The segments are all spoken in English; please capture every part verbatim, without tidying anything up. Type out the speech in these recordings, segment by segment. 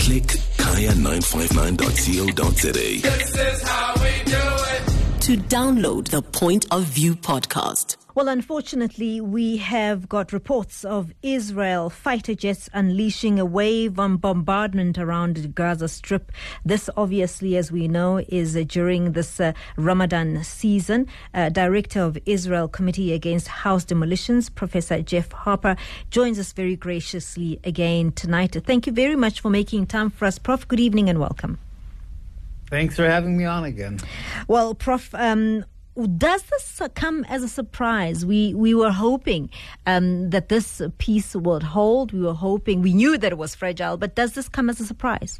Click kaya nine five nine dot co dot za. This is how we do it. To download the Point of View podcast. Well, unfortunately, we have got reports of Israel fighter jets unleashing a wave of bombardment around the Gaza Strip. This, obviously, as we know, is uh, during this uh, Ramadan season. Uh, Director of Israel Committee Against House Demolitions, Professor Jeff Harper, joins us very graciously again tonight. Thank you very much for making time for us. Prof, good evening and welcome. Thanks for having me on again. Well, Prof, um, does this come as a surprise? We we were hoping um, that this peace would hold. We were hoping, we knew that it was fragile, but does this come as a surprise?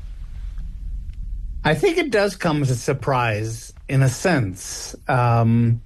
I think it does come as a surprise in a sense, um,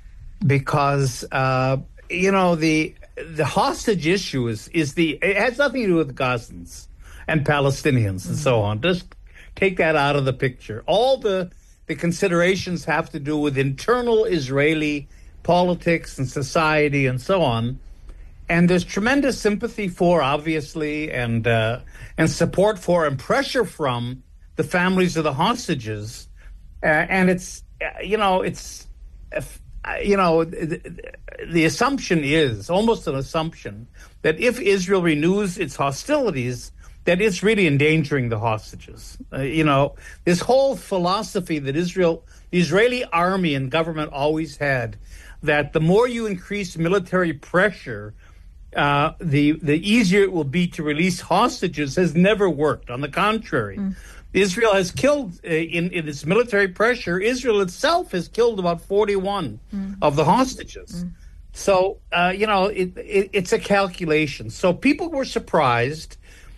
because, uh, you know, the the hostage issue is, is the, it has nothing to do with Gazans and Palestinians mm-hmm. and so on. Just take that out of the picture. All the The considerations have to do with internal Israeli politics and society and so on. And there's tremendous sympathy for, obviously, and uh, and support for and pressure from the families of the hostages. Uh, and it's, uh, you know, it's, uh, you know, the, the assumption is, almost an assumption, that if Israel renews its hostilities, that it's really endangering the hostages. Uh, you know, this whole philosophy that Israel, the Israeli army and government always had, that the more you increase military pressure, uh, the the easier it will be to release hostages, has never worked. On the contrary, mm. Israel has killed, uh, in, in its military pressure, Israel itself has killed about forty-one mm. of the hostages. Mm. So, uh, you know, it, it, it's a calculation. So people were surprised.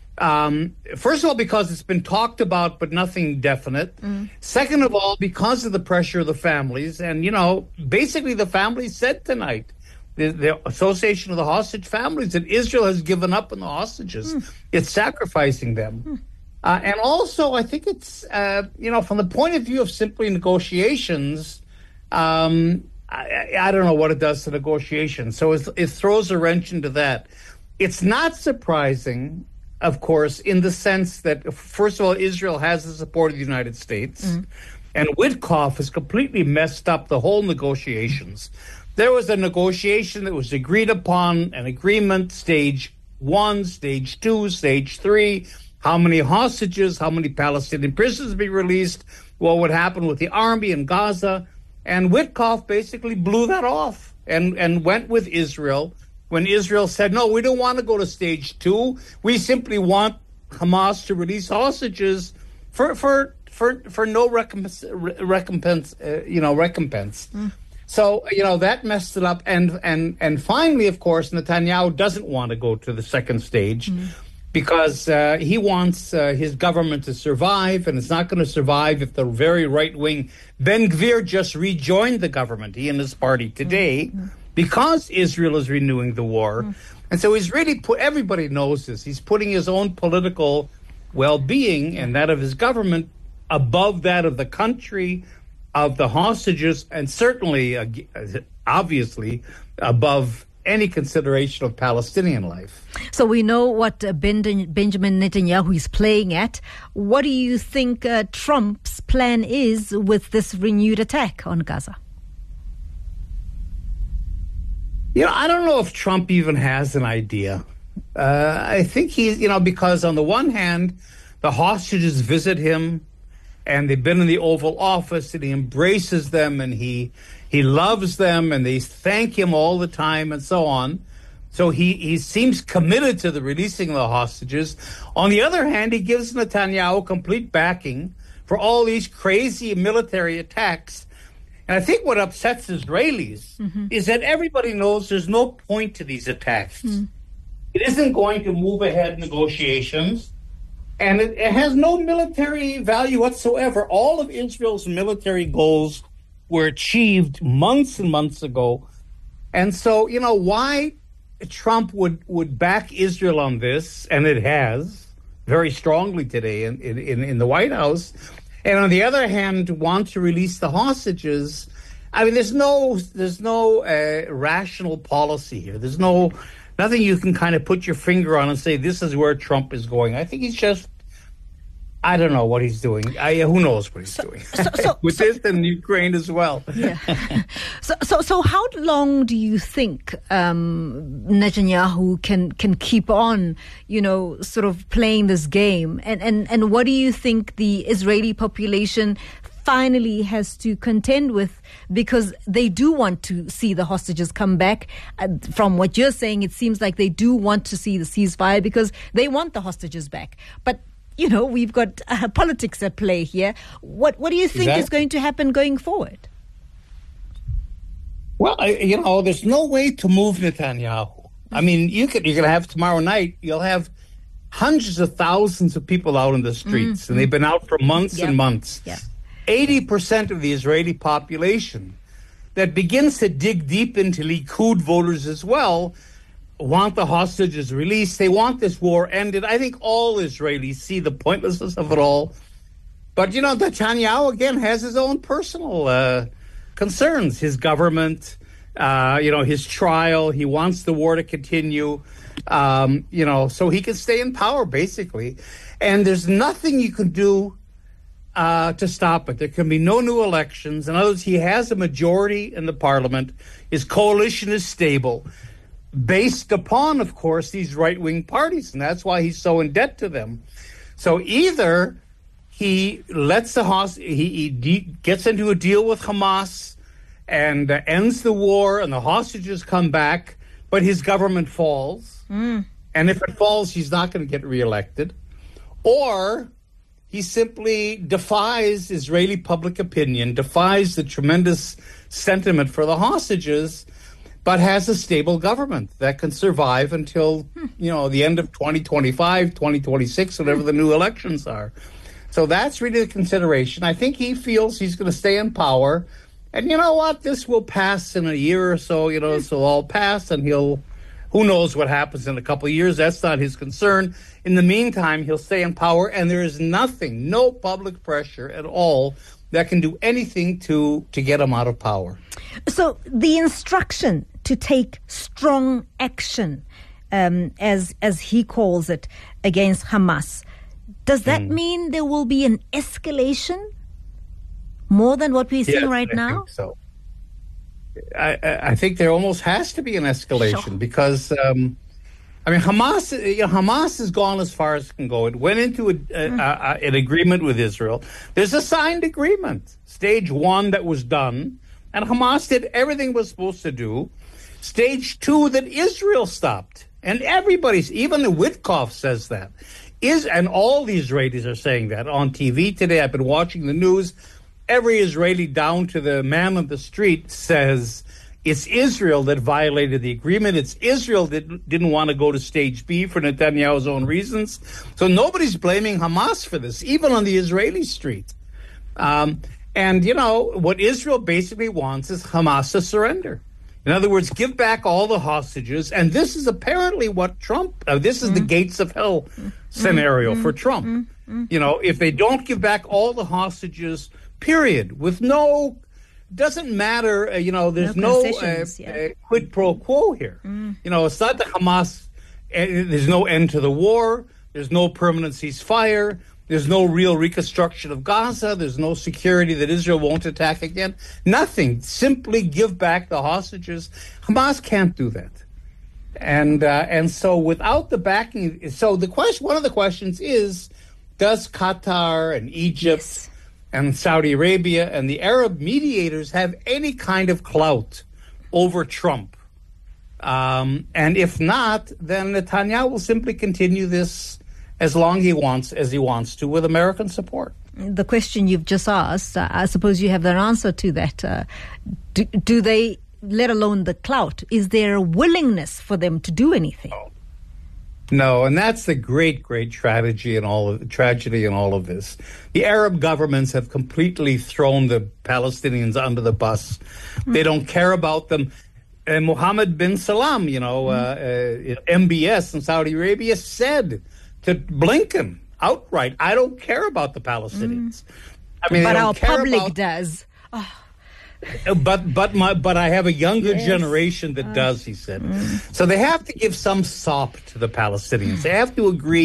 Um, first of all, because it's been talked about, but nothing definite. Mm. Second of all, because of the pressure of the families. And, you know, basically the families said tonight, the, the Association of the Hostage Families, that Israel has given up on the hostages. Mm. It's sacrificing them. Mm. Uh, and also, I think it's, uh, you know, from the point of view of simply negotiations, um, I, I don't know what it does to negotiations. So it, it throws a wrench into that. It's not surprising, of course, in the sense that, first of all, Israel has the support of the United States, mm. and Witkoff has completely messed up the whole negotiations. There was a negotiation that was agreed upon, an agreement, stage one, stage two, stage three, how many hostages, how many Palestinian prisoners be released, what would happen with the army in Gaza. And Witkoff basically blew that off and, and went with Israel when Israel said, no, we don't want to go to stage two. We simply want Hamas to release hostages for for for, for no recompense, recompense uh, you know, recompense. Mm. So, you know, that messed it up. And, and, and finally, of course, Netanyahu doesn't want to go to the second stage mm. because uh, he wants uh, his government to survive, and it's not going to survive if the very right-wing Ben Gvir just rejoined the government, he and his party today, mm. because Israel is renewing the war. Mm. And so he's really put, everybody knows this, he's putting his own political well-being and that of his government above that of the country, of the hostages, and certainly, uh, obviously, above any consideration of Palestinian life. So we know what uh, ben- Benjamin Netanyahu is playing at. What do you think uh, Trump's plan is with this renewed attack on Gaza? You know, I don't know if Trump even has an idea. Uh, I think he's, you know, because on the one hand, the hostages visit him, and they've been in the Oval Office, and he embraces them, and he he loves them, and they thank him all the time, and so on. So he, he seems committed to the releasing of the hostages. On the other hand, he gives Netanyahu complete backing for all these crazy military attacks. And I think what upsets Israelis mm-hmm. is that everybody knows there's no point to these attacks. Mm. It isn't going to move ahead negotiations, and it, it has no military value whatsoever. All of Israel's military goals were achieved months and months ago. And so, you know, why Trump would, would back Israel on this, and it has very strongly today in, in, in the White House, and on the other hand, want to release the hostages. I mean, there's no there's no uh, rational policy here. There's no nothing you can kind of put your finger on and say this is where Trump is going. I think he's just I don't know what he's doing. I, who knows what he's so, doing so, so, with so, this and Ukraine as well. Yeah. so, so, so, how long do you think um, Netanyahu can can keep on, you know, sort of playing this game? And and and what do you think the Israeli population finally has to contend with, because they do want to see the hostages come back? Uh, from what you're saying, it seems like they do want to see the ceasefire because they want the hostages back. But you know, we've got uh, politics at play here. What what do you think exactly. is going to happen going forward? Well, I, you know, there's no way to move Netanyahu. I mean, you could you're going to have tomorrow night. You'll have hundreds of thousands of people out in the streets, mm-hmm. and they've been out for months yep. and months. Yep. eighty percent of the Israeli population that begins to dig deep into Likud voters as well want the hostages released. They want this war ended. I think all Israelis see the pointlessness of it all. But, you know, Netanyahu, again, has his own personal uh, concerns. His government, uh, you know, his trial. He wants the war to continue, um, you know, so he can stay in power, basically. And there's nothing you can do Uh, to stop it. There can be no new elections. In other words, he has a majority in the parliament. His coalition is stable, based upon, of course, these right-wing parties, and that's why he's so in debt to them. So either he lets the host- he, he de- gets into a deal with Hamas and uh, ends the war, and the hostages come back, but his government falls. Mm. And if it falls, he's not going to get reelected. Or he simply defies Israeli public opinion, defies the tremendous sentiment for the hostages, but has a stable government that can survive until, you know, the end of twenty twenty-five, twenty twenty-six, whatever the new elections are. So that's really the consideration. I think he feels he's going to stay in power. And you know what? This will pass in a year or so, you know, this will all pass, and he'll, who knows what happens in a couple of years. That's not his concern. In the meantime, he'll stay in power, and there is nothing, no public pressure at all that can do anything to, to get him out of power. So the instruction to take strong action, um, as as he calls it, against Hamas, does that mm. mean there will be an escalation more than what we're seeing yes, right I now? Think so. I, I think there almost has to be an escalation sure. because, um, I mean, Hamas, you know, Hamas has gone as far as it can go. It went into a, a, mm. a, an agreement with Israel. There's a signed agreement, stage one that was done, and Hamas did everything it was supposed to do. Stage two that Israel stopped, and everybody's, even the Witkoff says that. Is and all the Israelis are saying that on T V today. I've been watching the news. Every Israeli down to the man on the street says it's Israel that violated the agreement. It's Israel that didn't want to go to stage B for Netanyahu's own reasons. So nobody's blaming Hamas for this, even on the Israeli street. Um, and, you know, what Israel basically wants is Hamas to surrender. In other words, give back all the hostages. And this is apparently what Trump, uh, this is mm. the gates of hell mm. scenario mm. for Trump. Mm. Mm. You know, if they don't give back all the hostages, period, with no, doesn't matter, uh, you know, there's no, no uh, yeah. uh, quid pro quo here. Mm. You know, it's not the Hamas, uh, there's no end to the war, there's no permanent ceasefire, there's no real reconstruction of Gaza, there's no security that Israel won't attack again. Nothing. Simply give back the hostages. Hamas can't do that. And uh, and so without the backing, so the question, one of the questions is, does Qatar and Egypt yes. and Saudi Arabia and the Arab mediators have any kind of clout over Trump? Um, and if not, then Netanyahu will simply continue this as long he wants, as he wants to, with American support. The question you've just asked, uh, I suppose you have the answer to that. Uh, do, do they, let alone the clout, is there a willingness for them to do anything? No. No, and that's the great, great tragedy in all of tragedy in all of this. The Arab governments have completely thrown the Palestinians under the bus. Mm. They don't care about them. And Mohammed bin Salman, you know, mm. uh, uh, M B S in Saudi Arabia said to Blinken outright, I don't care about the Palestinians. Mm. I mean, but our public about, does. Oh. But but my but I have a younger yes. generation that uh, does, he said. Mm. So they have to give some sop to the Palestinians. They have to agree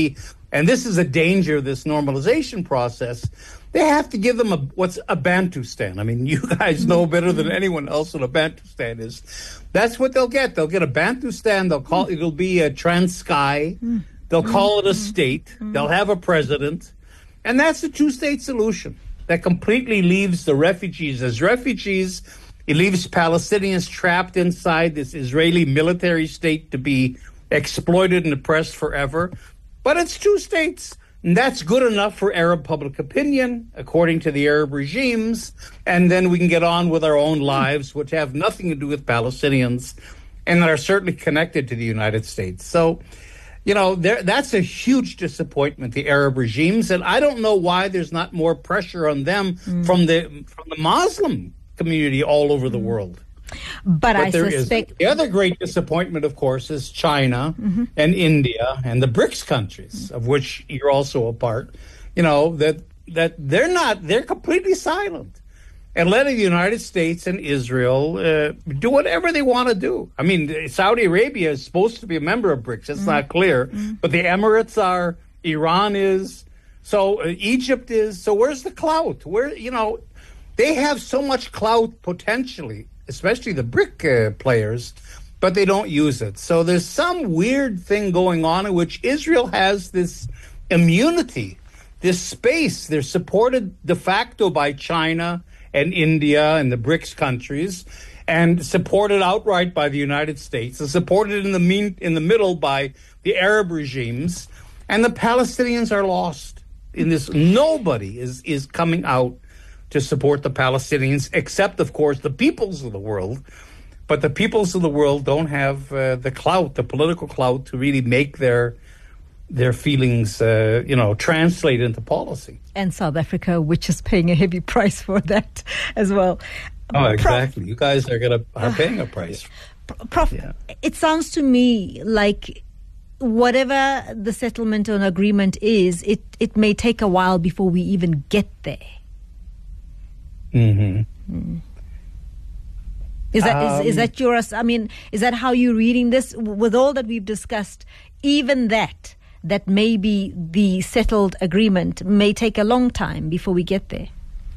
and this is a danger of this normalization process, they have to give them a what's a Bantustan. I mean, you guys know better than anyone else what a Bantustan is. That's what they'll get. They'll get a Bantustan. They'll call it'll be a Transkei. They'll call it a state. They'll have a president, and that's a two-state solution that completely leaves the refugees as refugees. It leaves Palestinians trapped inside this Israeli military state to be exploited and oppressed forever. But it's two states. And that's good enough for Arab public opinion, according to the Arab regimes. And then we can get on with our own lives, which have nothing to do with Palestinians and are certainly connected to the United States. So, you know, there, that's a huge disappointment, the Arab regimes. And I don't know why there's not more pressure on them mm. from the from the Muslim community all over the world. But, but I there suspect... Is. The other great disappointment, of course, is China mm-hmm. and India and the BRICS countries, of which you're also a part, you know, that that they're not, they're completely silent and letting the United States and Israel uh, do whatever they want to do. I mean, Saudi Arabia is supposed to be a member of BRICS. It's mm-hmm. not clear. Mm-hmm. But the Emirates are, Iran is, so uh, Egypt is. So where's the clout? Where, you know, they have so much clout potentially, especially the BRIC uh, players, but they don't use it. So there's some weird thing going on in which Israel has this immunity, this space. They're supported de facto by China and India and the BRICS countries, and supported outright by the United States, and supported in the mean, in the middle by the Arab regimes, and the Palestinians are lost in this. Nobody is, is coming out to support the Palestinians, except, of course, the peoples of the world. But the peoples of the world don't have uh, the clout, the political clout, to really make their their feelings, uh, you know, translate into policy. And South Africa, which is paying a heavy price for that as well. Oh, exactly. Prof, you guys are gonna are paying a price. Prof, yeah. It sounds to me like whatever the settlement or agreement is, it, it may take a while before we even get there. Mm-hmm. Mm. Is that um, is, is that your? I mean, is that how you're reading this? With all that we've discussed, even that that may be the settled agreement may take a long time before we get there.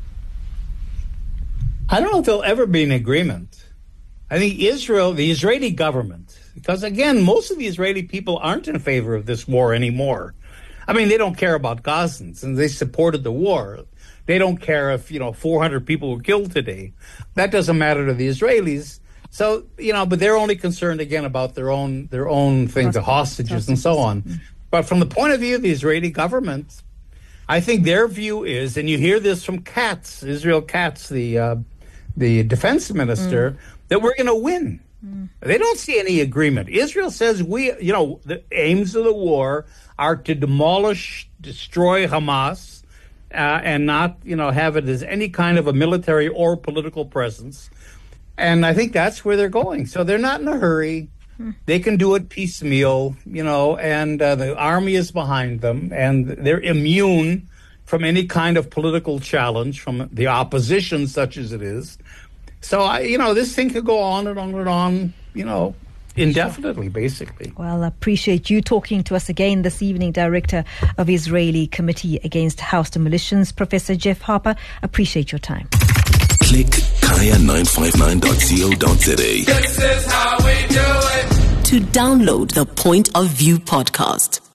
I don't know if there'll ever be an agreement. I think Israel, the Israeli government, because again, most of the Israeli people aren't in favor of this war anymore. I mean, they don't care about Gazans, and they supported the war. They don't care if, you know, four hundred people were killed today. That doesn't matter to the Israelis. So, you know, but they're only concerned, again, about their own their own things, the hostages and so on. But from the point of view of the Israeli government, I think their view is, and you hear this from Katz, Israel Katz, the, uh, the defense minister, mm. that we're going to win. Mm. They don't see any agreement. Israel says we, you know, the aims of the war are to demolish, destroy Hamas, Uh, and not, you know, have it as any kind of a military or political presence. And I think that's where they're going. So they're not in a hurry. Hmm. They can do it piecemeal, you know, and uh, the army is behind them, and they're immune from any kind of political challenge from the opposition, such as it is. So, I, you know, this thing could go on and on and on, you know, indefinitely, basically. Well, I appreciate you talking to us again this evening, Director of Israeli Committee Against House Demolitions, Professor Jeff Harper. Appreciate your time. Click kaya nine five nine dot co dot za. This is how we do it. To download the Point of View podcast,